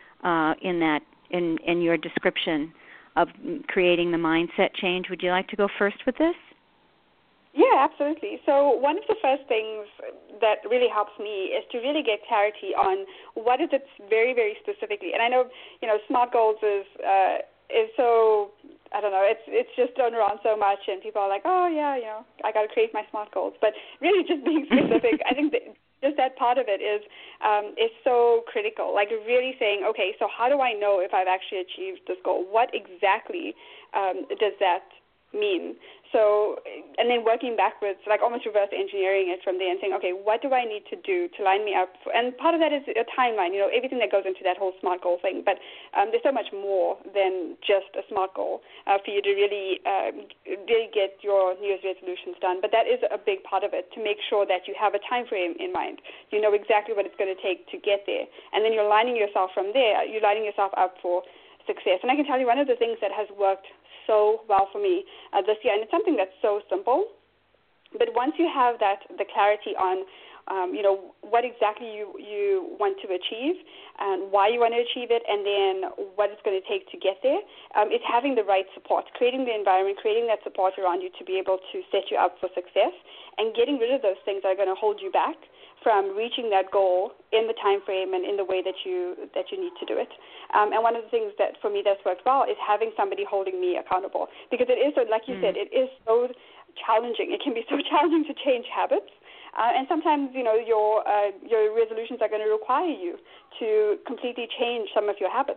in your description of creating the mindset change. Would you like to go first with this? Yeah, absolutely. So one of the first things that really helps me is to really get clarity on what is it very, very specifically. And I know, SMART goals is so, I don't know, it's just thrown around so much, and people are like, oh yeah, I got to create my SMART goals. But really, just being specific, I think just that part of it is so critical. Like really saying, okay, so how do I know if I've actually achieved this goal? What exactly does that mean? So, and then working backwards, like almost reverse engineering it from there and saying, okay, what do I need to do to line me up? And part of that is a timeline, everything that goes into that whole SMART goal thing. But there's so much more than just a SMART goal for you to really get your New Year's resolutions done. But that is a big part of it, to make sure that you have a time frame in mind. You know exactly what it's going to take to get there. And then you're lining yourself from there. You're lining yourself up for success. And I can tell you one of the things that has worked so well for me this year, and it's something that's so simple, but once you have the clarity on what exactly you want to achieve and why you want to achieve it, and then what it's going to take to get there, it's having the right support, creating the environment, creating that support around you to be able to set you up for success, and getting rid of those things that are going to hold you back from reaching that goal in the time frame and in the way that you need to do it. And one of the things that for me that's worked well is having somebody holding me accountable, because it is, like you said, it is so challenging. It can be so challenging to change habits. And sometimes, your resolutions are going to require you to completely change some of your habits.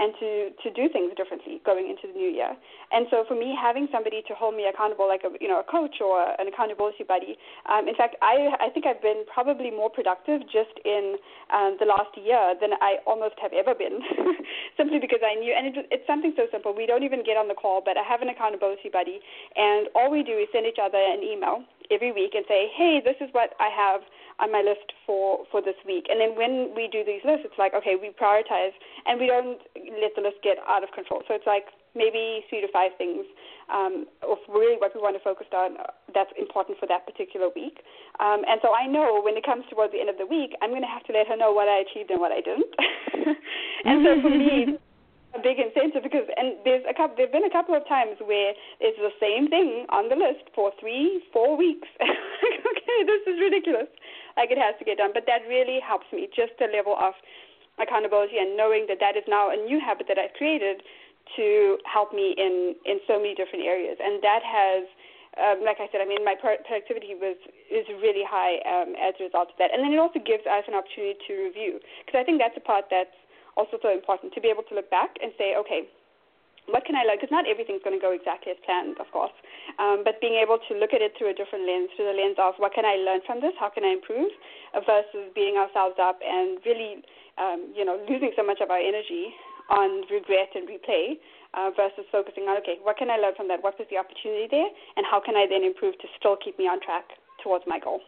and to do things differently going into the new year. And so for me, having somebody to hold me accountable, like a coach or an accountability buddy. In fact, I think I've been probably more productive just in the last year than I almost have ever been, simply because I knew, and it's something so simple. We don't even get on the call, but I have an accountability buddy, and all we do is send each other an email every week and say, hey, this is what I have on my list for this week. And then when we do these lists, it's like, okay, we prioritize, and we don't let the list get out of control. So it's like maybe 3 to 5 things of really what we want to focus on that's important for that particular week. And so I know when it comes towards the end of the week, I'm going to have to let her know what I achieved and what I didn't. And so for me, a big incentive, because there's been a couple of times where it's the same thing on the list for 3-4 weeks. Okay, this is ridiculous. Like, it has to get done. But that really helps me, just the level of accountability and knowing that is now a new habit that I've created to help me in so many different areas. And that has, like I said, I mean, my productivity is really high as a result of that. And then it also gives us an opportunity to review, because I think that's a part that's also so important, to be able to look back and say, okay, what can I learn? Because not everything's going to go exactly as planned, of course, but being able to look at it through a different lens, through the lens of what can I learn from this, how can I improve, versus beating ourselves up and really, losing so much of our energy on regret and replay, versus focusing on, okay, what can I learn from that? What was the opportunity there? And how can I then improve to still keep me on track towards my goal?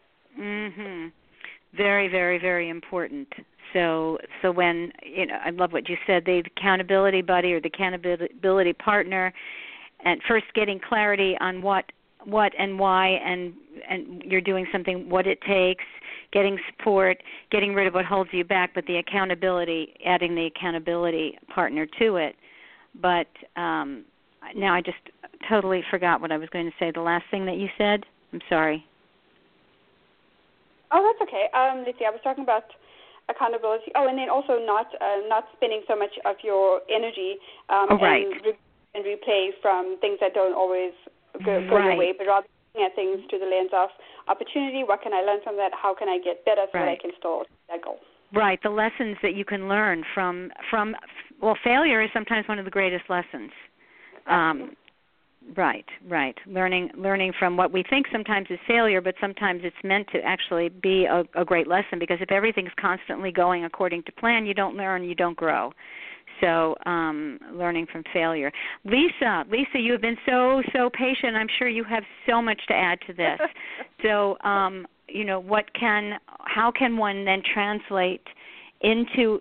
Mm-hmm. Very, very, very important. So when, I love what you said, the accountability buddy or the accountability partner, and first getting clarity on what and why, and you're doing something, what it takes, getting support, getting rid of what holds you back, but the accountability, adding the accountability partner to it. But now I just totally forgot what I was going to say. The last thing that you said? I'm sorry. Oh, that's okay. Let's see, I was talking about accountability. Oh, and then also not spending so much of your energy right. and replay from things that don't always go your way, but rather looking at things through the lens of opportunity. What can I learn from that? How can I get better so that I can still hit that goal? Right. The lessons that you can learn from failure is sometimes one of the greatest lessons. Right. Learning from what we think sometimes is failure, but sometimes it's meant to actually be a great lesson, because if everything's constantly going according to plan, you don't learn, you don't grow. So learning from failure. Lisa, you have been so patient. I'm sure you have so much to add to this. So, how can one then translate into,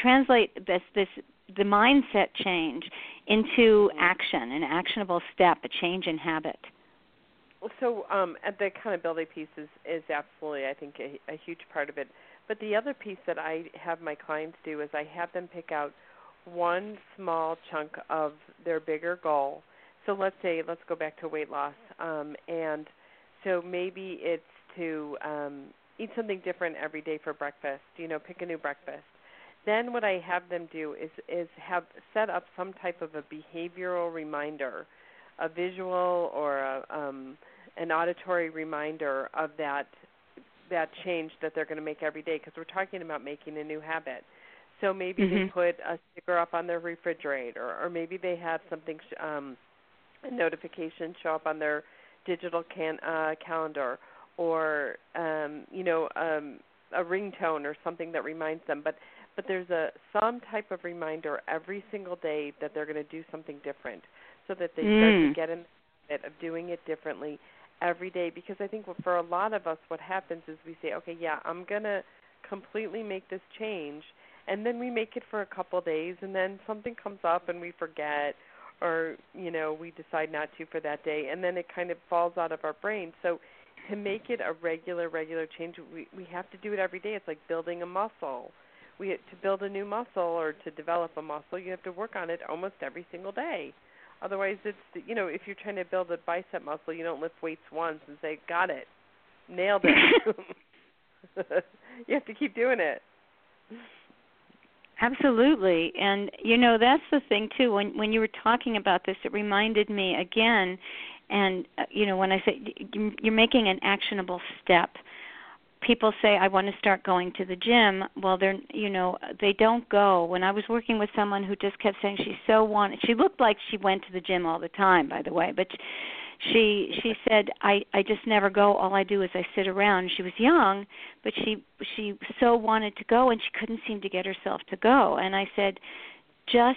the mindset change into action, an actionable step, a change in habit? So the accountability piece is absolutely, I think, a huge part of it. But the other piece that I have my clients do is I have them pick out one small chunk of their bigger goal. So let's go back to weight loss. And so maybe it's to eat something different every day for breakfast, pick a new breakfast. Then what I have them do is have set up some type of a behavioral reminder, a visual or an auditory reminder of that change that they're going to make every day, because we're talking about making a new habit. So maybe they put a sticker up on their refrigerator, or maybe they have something, a notification show up on their digital calendar, or a ringtone or something that reminds them. But there's some type of reminder every single day that they're going to do something different, so that they start to get in the habit of doing it differently every day. Because I think for a lot of us, what happens is we say, okay, yeah, I'm going to completely make this change, and then we make it for a couple of days, and then something comes up and we forget, or, we decide not to for that day, and then it kind of falls out of our brain. So to make it a regular change, we have to do it every day. It's like building a muscle. To build a new muscle or to develop a muscle, you have to work on it almost every single day. Otherwise, it's, if you're trying to build a bicep muscle, you don't lift weights once and say, got it, nailed it. You have to keep doing it. Absolutely. And, that's the thing, too. When you were talking about this, it reminded me again, and, when I say you're making an actionable step, people say, I want to start going to the gym. Well, they don't go. When I was working with someone who just kept saying she looked like she went to the gym all the time, by the way, but she said, I just never go. All I do is I sit around. She was young, but she so wanted to go, and she couldn't seem to get herself to go. And I said, just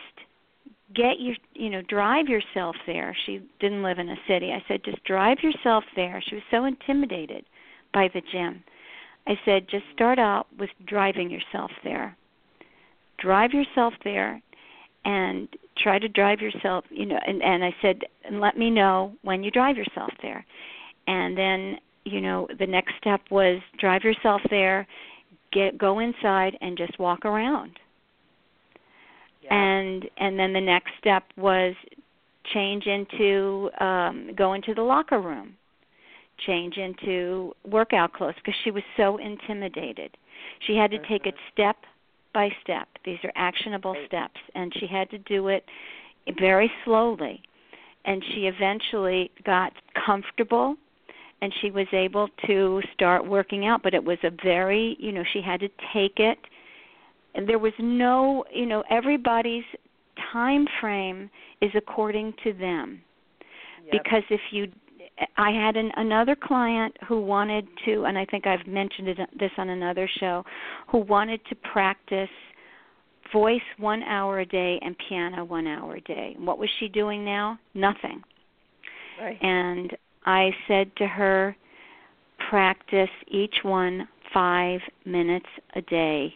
drive yourself there. She didn't live in a city. I said, just drive yourself there. She was so intimidated by the gym. I said, just start out with driving yourself there. Drive yourself there and try to drive yourself, and I said, and let me know when you drive yourself there. And then, the next step was drive yourself there, go inside and just walk around. Yeah. And then the next step was change into, go into the locker room, change into workout clothes, because she was so intimidated. She had to take it step by step. These are actionable steps, and she had to do it very slowly. And she eventually got comfortable, and she was able to start working out. But it was a very, she had to take it. And there was no, everybody's time frame is according to them. Yep. Because I had another client who wanted to, and I think I've mentioned this on another show, who wanted to practice voice 1 hour a day and piano 1 hour a day. What was she doing now? Nothing. Right. And I said to her, practice each one 5 minutes a day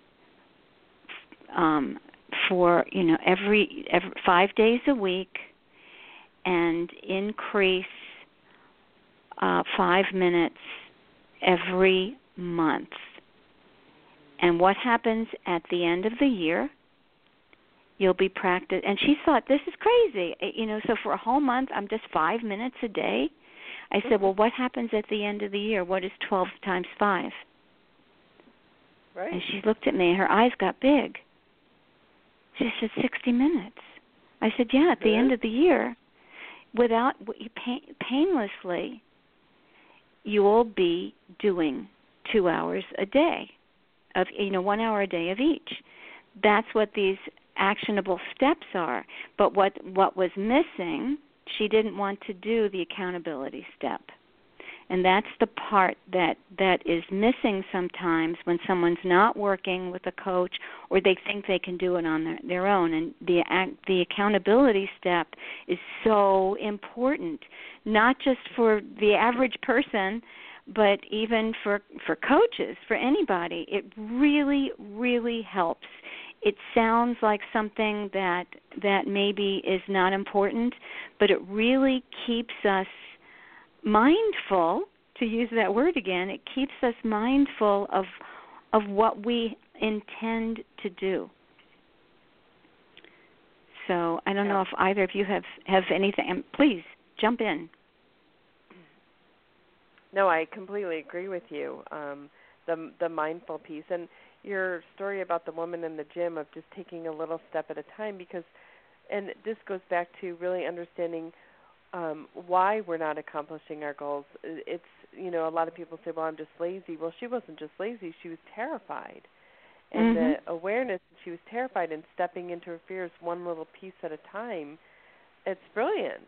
for, every 5 days a week, and increase 5 minutes every month. And what happens at the end of the year, you'll be practicing. And she thought, this is crazy. So for a whole month, I'm just 5 minutes a day. I said, well, what happens at the end of the year? What is 12 times 5? Right. And she looked at me, and her eyes got big. She said, 60 minutes. I said, yeah, at the end of the year, without painlessly, you will be doing 2 hours a day of 1 hour a day of each. That's what these actionable steps are. But what was missing, she didn't want to do the accountability step. And that's the part that is missing sometimes when someone's not working with a coach, or they think they can do it on their own. And the accountability step is so important, not just for the average person, but even for coaches, for anybody. It really, really helps. It sounds like something that maybe is not important, but it really keeps us mindful, to use that word again. It keeps us mindful of what we intend to do. So I don't know if either of you have anything. And please jump in. No, I completely agree with you. The mindful piece, and your story about the woman in the gym of just taking a little step at a time, and this goes back to really understanding why we're not accomplishing our goals. It's, a lot of people say, well, I'm just lazy. Well, she wasn't just lazy. She was terrified. And the awareness that she was terrified and stepping into her fears one little piece at a time, it's brilliant.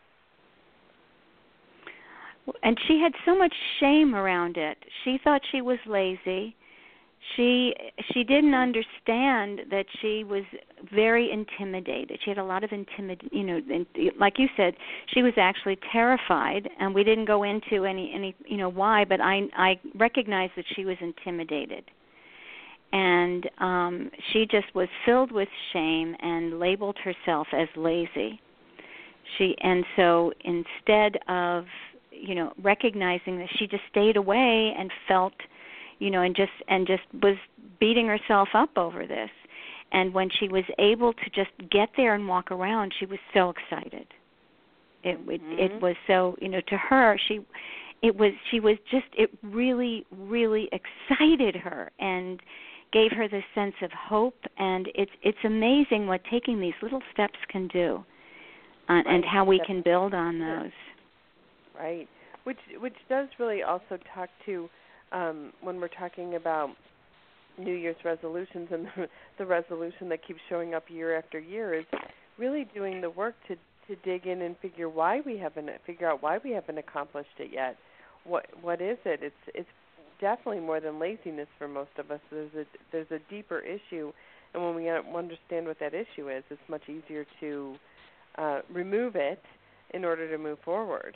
And she had so much shame around it. She thought she was lazy. She didn't understand that she was very intimidated. She had a lot of like you said, she was actually terrified, and we didn't go into any why, but I recognized that she was intimidated. And she just was filled with shame and labeled herself as lazy. And so instead of recognizing that, she just stayed away and felt, and just was beating herself up over this. And when she was able to just get there and walk around, she was so excited. It was so, to her, it really, really excited her and gave her this sense of hope. And it's amazing what taking these little steps can do, and how we can build on those. Right, which does really also talk to when we're talking about New Year's resolutions, and the resolution that keeps showing up year after year is really doing the work to dig in and figure out why we haven't accomplished it yet. What is it? It's definitely more than laziness for most of us. There's a deeper issue, and when we understand what that issue is, it's much easier to remove it in order to move forward.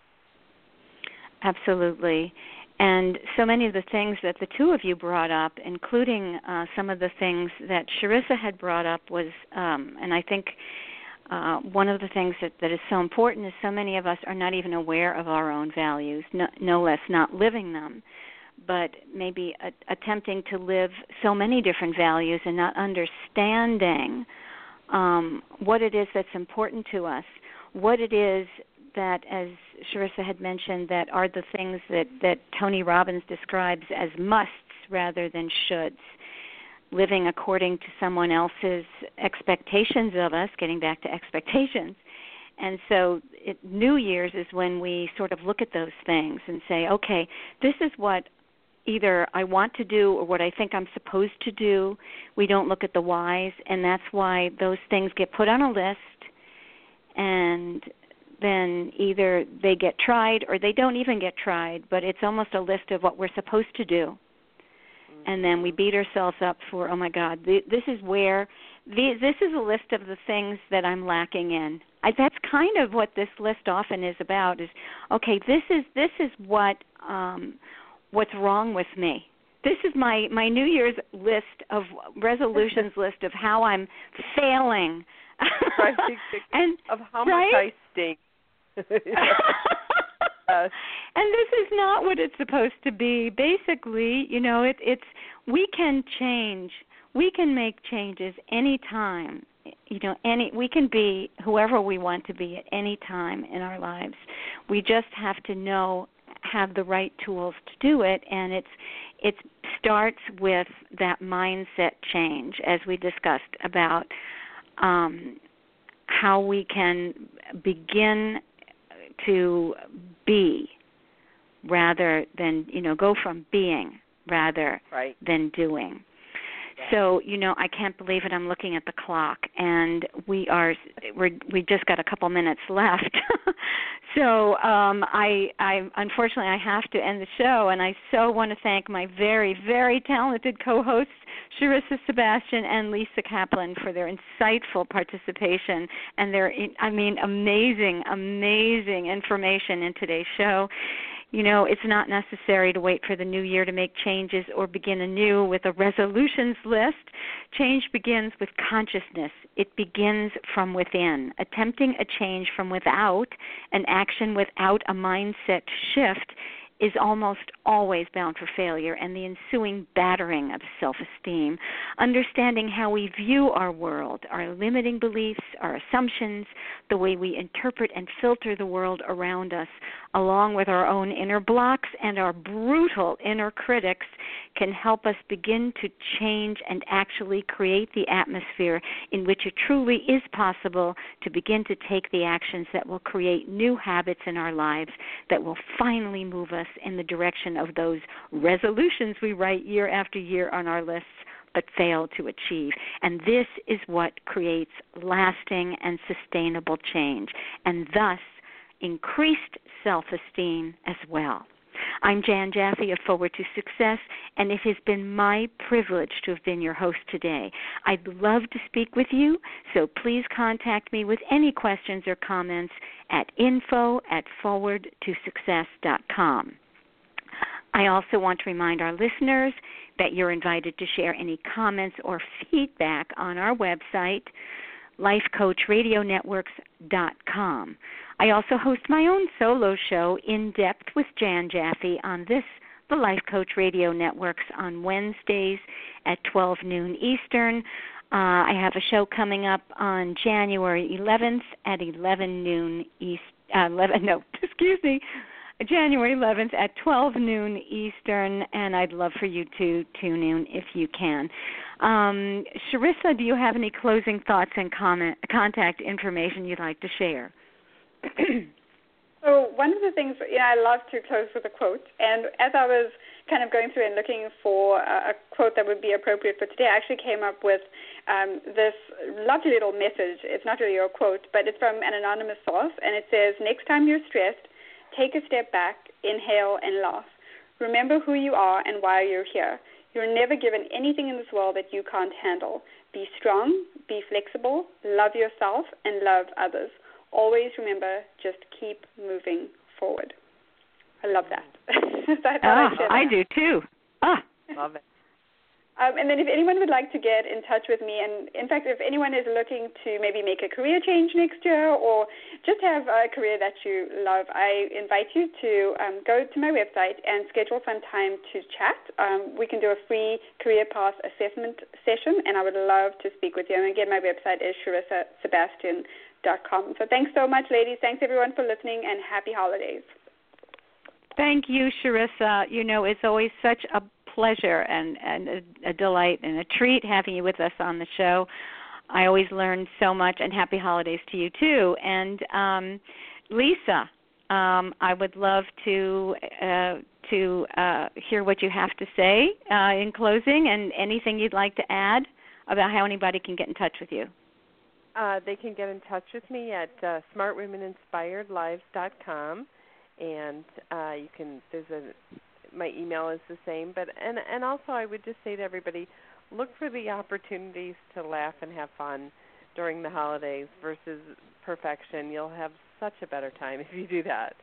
Absolutely. And so many of the things that the two of you brought up, including some of the things that Sharissa had brought up, was, and I think one of the things that is so important is so many of us are not even aware of our own values, no less not living them, but maybe attempting to live so many different values and not understanding what it is that's important to us, what it is that, as Sharissa had mentioned, that are the things that Tony Robbins describes as musts rather than shoulds, living according to someone else's expectations of us, getting back to expectations. And so New Year's is when we sort of look at those things and say, okay, this is what either I want to do or what I think I'm supposed to do. We don't look at the whys, and that's why those things get put on a list, and then either they get tried or they don't even get tried, but it's almost a list of what we're supposed to do. Mm-hmm. And then we beat ourselves up for, oh, my God, this is a list of the things that I'm lacking in. That's kind of what this list often is about is, okay, this is what's wrong with me. This is my New Year's list of resolutions list of how I'm failing. And of how much I stink. And this is not what it's supposed to be. Basically, it's we can change. We can make changes anytime. We can be whoever we want to be at any time in our lives. We just have to have the right tools to do it, and it starts with that mindset change, as we discussed about how we can begin to be rather than, go from being rather than doing. So, I can't believe it. I'm looking at the clock, and we just got a couple minutes left. So, I unfortunately I have to end the show, and I so want to thank my very, very talented co-hosts, Sharissa Sebastian and Lisa Kaplan, for their insightful participation and their, amazing, amazing information in today's show. It's not necessary to wait for the new year to make changes or begin anew with a resolutions list. Change begins with consciousness. It begins from within. Attempting a change from without, an action without a mindset shift, is almost always bound for failure and the ensuing battering of self-esteem. Understanding how we view our world, our limiting beliefs, our assumptions, the way we interpret and filter the world around us, along with our own inner blocks and our brutal inner critics, can help us begin to change and actually create the atmosphere in which it truly is possible to begin to take the actions that will create new habits in our lives that will finally move us in the direction of those resolutions we write year after year on our lists but fail to achieve. And this is what creates lasting and sustainable change, and thus increased self-esteem as well. I'm Jan Jaffe of Forward to Success, and it has been my privilege to have been your host today. I'd love to speak with you, so please contact me with any questions or comments at info@forwardtosuccess.com. I also want to remind our listeners that you're invited to share any comments or feedback on our website, lifecoachradionetworks.com. I also host my own solo show, In Depth with Jan Jaffe, on the Life Coach Radio Networks on Wednesdays at 12 noon Eastern. I have a show coming up on January 11th at 11 noon January 11th at 12 noon Eastern, and I'd love for you to tune in if you can. Sharissa, do you have any closing thoughts and contact information you'd like to share? So one of the things, I love to close with a quote, and as I was kind of going through and looking for a quote that would be appropriate for today, I actually came up with this lovely little message. It's not really a quote, but it's from an anonymous source, and it says, next time you're stressed, take a step back, inhale, and laugh. Remember who you are and why you're here. You're never given anything in this world that you can't handle. Be strong, be flexible, love yourself, and love others. Always remember, just keep moving forward. I love that. So I do too. Love it. And then if anyone would like to get in touch with me, and in fact, if anyone is looking to maybe make a career change next year or just have a career that you love, I invite you to go to my website and schedule some time to chat. We can do a free career path assessment session, and I would love to speak with you. And again, my website is SharissaSebastian.com. So thanks so much, ladies. Thanks, everyone, for listening, and happy holidays. Thank you, Sharissa. You know, it's always such a pleasure and a delight and a treat having you with us on the show. I always learn so much, and happy holidays to you, too. And Lisa, I would love to hear what you have to say in closing, and anything you'd like to add about how anybody can get in touch with you. They can get in touch with me at smartwomeninspiredlives.com. And you can. My email is the same. But and also I would just say to everybody, look for the opportunities to laugh and have fun during the holidays versus perfection. You'll have such a better time if you do that.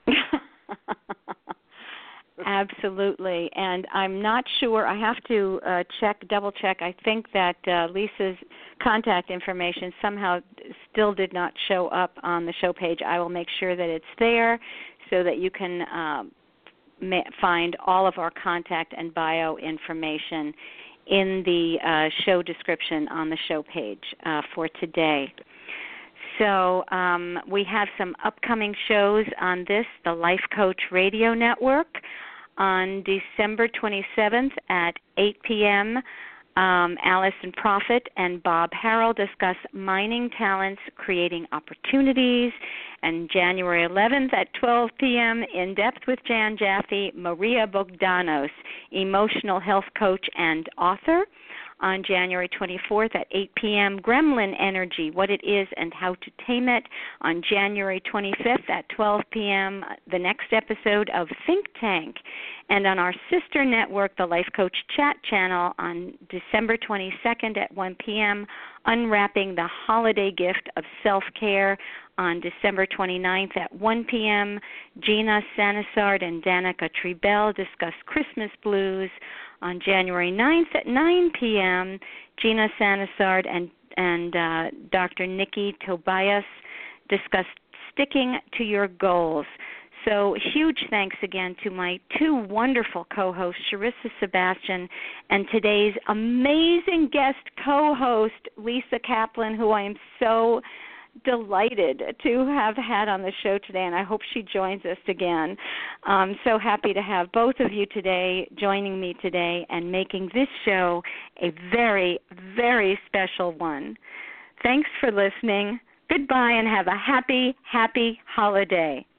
Absolutely. And I'm not sure. I have to double check. I think that Lisa's contact information somehow still did not show up on the show page. I will make sure that it's there so that you can find all of our contact and bio information in the show description on the show page for today. So we have some upcoming shows on the Life Coach Radio Network. On December 27th at 8 p.m., Allison Profit and Bob Harrell discuss mining talents, creating opportunities. And January 11th at 12 p.m., In Depth with Jan Jaffe, Maria Bogdanos, emotional health coach and author. On January 24th at 8 p.m., Gremlin Energy, What It Is and How to Tame It. On January 25th at 12 p.m., the next episode of Think Tank. And on our sister network, the Life Coach Chat Channel, on December 22nd at 1 p.m., Unwrapping the Holiday Gift of Self-Care. On December 29th at 1 p.m., Gina Sanisard and Danica Trebell discuss Christmas blues. On January 9th at 9 p.m., Gina Sanisard and Dr. Nikki Tobias discuss sticking to your goals. So huge thanks again to my two wonderful co-hosts, Sharissa Sebastian, and today's amazing guest co-host, Lisa Kaplan, who I am so delighted to have had on the show today, and I hope she joins us again. I'm so happy to have both of you today joining me today and making this show a very, very special one. Thanks for listening. Goodbye and have a happy, happy holiday.